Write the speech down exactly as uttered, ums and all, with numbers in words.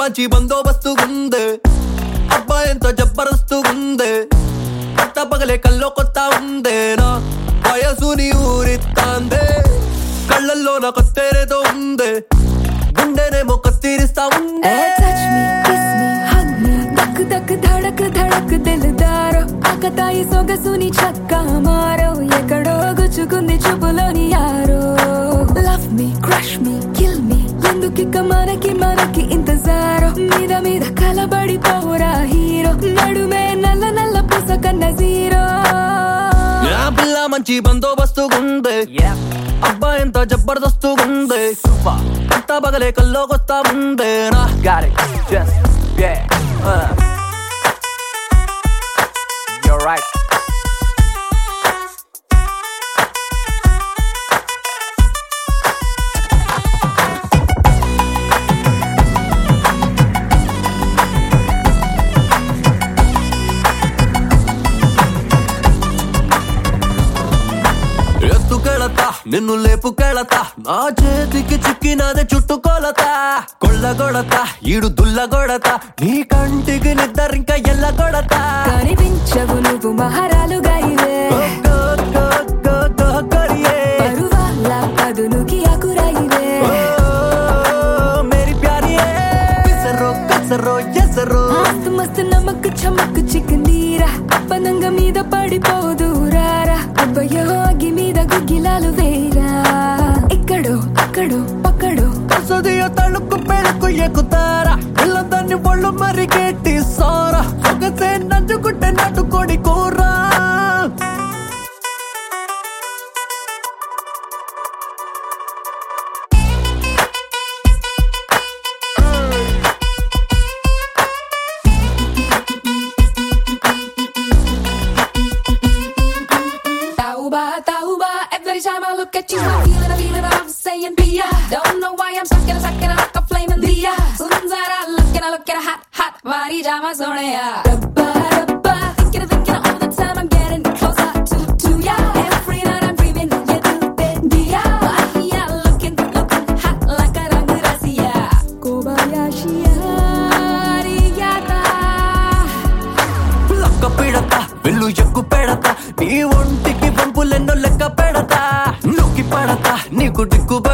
మంచి బందోబస్తు ఉందే అబ్బా ఎంత జబర్దస్తు ఉందే పట్ట పగలే కల్లో కొత్త ఉందేనా వయసుని ఊరిస్తాందే కళ్ళల్లో నా కొత్తేరేదో ఉందే గుండెనేమో కత్తిరిస్తా ఉందే धक धड़क धड़क दिलदारो आकताई सोगसुनी छक्का मारो ఎక్కడో గుచ్చుకుంది చూపులోని arrow love me crush me kill me ఎందుకిక మనకి మనకి ఇంతజారో మీద మీద కలబడి పోరా హీరో నడుమే నల్ల నల్ల పూస కన్న జీరో నా పిల్ల మంచి బందోబస్తు ఉందే అబ్బా ఎంత జబర్దస్తు ఉందే పట్ట పగలే కల్లోకొస్తా ఉందే నా Got it, just, yeah, uh. You're right. ఎత్తు కెళతా నిన్ను లేపు కెళతా నా చేతికి చిక్కినది చుట్టుకొలతా కొళ్ళగొడతా ఈడు దుల్లగొడతా నీ కంటికి నిద్దరింక ఎల్లగొడతా కనిపించవు నువ్వు మహారాలుగా ఇవే పరువాల పదునుకి అకురాయివే మేరీ ప్యారియే పిసరో కసరో ఎసరో మస్తు మస్తు నమక్ చమక్ చిక్కిందీరా పనంగ మీద పడిపోదురారా అబ్బయ్యో అగ్గి మీద గుగ్గిలాలు వేరా ఇక్కడో అక్కడో పక్కడో కసదియో తళుకు పెళుకు ఎక్కుతారా పిల్లదాన్ని ఒళ్ళు మరిగేటి సారా ఒకసే నంచుకుంటే నాటుకోడి కూరా Every time I look at you, I'm feeling, I'm feeling, I'm saying, Bia. Don't know why I'm stuck in a second, like a flame in the air. Sunzara, looking, looking hot, hot. Vari jama sonaya. Rabba, rabba, thinking, thinking all the time. I'm getting closer to, to ya. Every night I'm dreaming, you do it, Bia. Yeah, looking, looking hot like a rangurasiya. Kobayashi, ariyata. లక్క పిడతా వెళ్ళు ఎక్కు పెడతా నీ ఒంటికి వంపులెన్నో లెక్క పెడతా నొక్కి పడతా నీకు దిక్కు